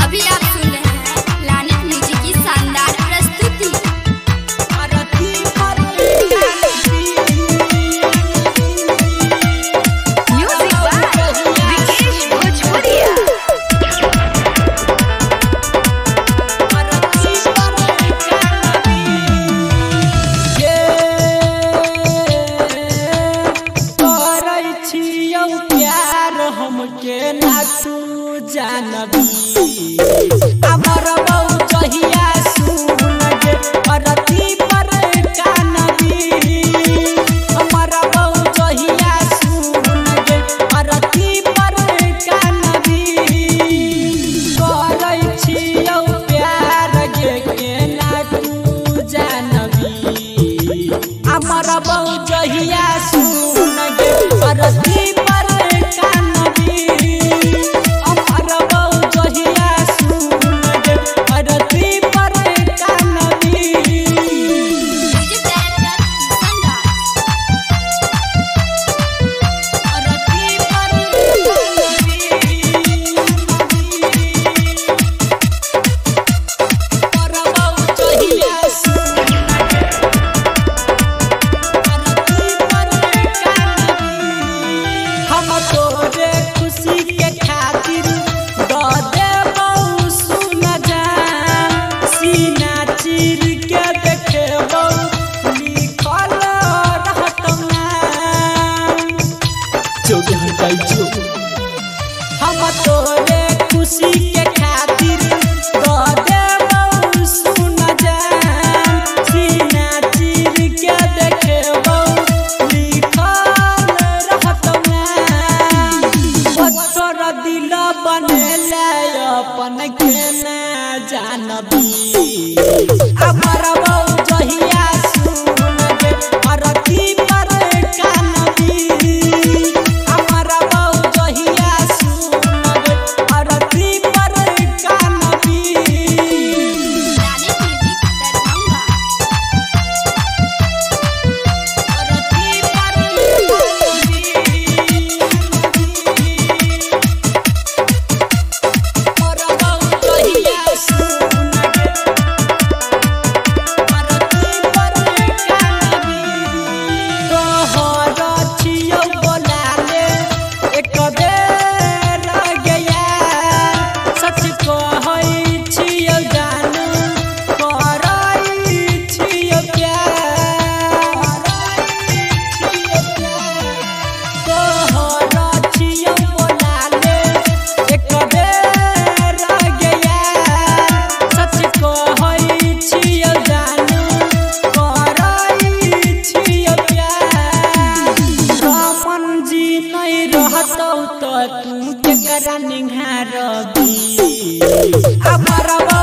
अभी आप सुन रहे हैं लानेट म्यूजिक की शानदार प्रस्तुति। म्यूजिक बाय विकेश भोजपुरिया। हमके ना तू जानबी अमर बहु जहिया सुन गे अरती पर कानबी अमर बहु जहिया सुन गे अरती पर कानबी करै छियौ प्यार गे के ना तू जानबी अमर बहु जहिया सुन गे अरती हम तोरे खुशी के खातिर सुन जान सीना चीर के देखबो लिखल रहत पत्थर दिल बनेला अपन के ना जानबी अमर बहु जहिया सुन गे अरती पर कानबी तू के करा निहारबी अमर